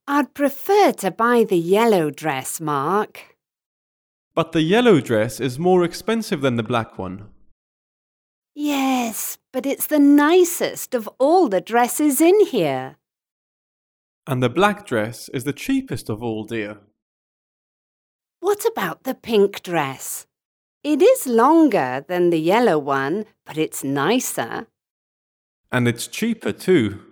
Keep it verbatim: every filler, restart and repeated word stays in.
I'd prefer to buy the yellow dress, Mark. But the yellow dress is more expensive than the black one. Yes, but it's the nicest of all the dresses in here. And the black dress is the cheapest of all, dear. What about the pink dress? It is longer than the yellow one, but it's nicer. And it's cheaper too.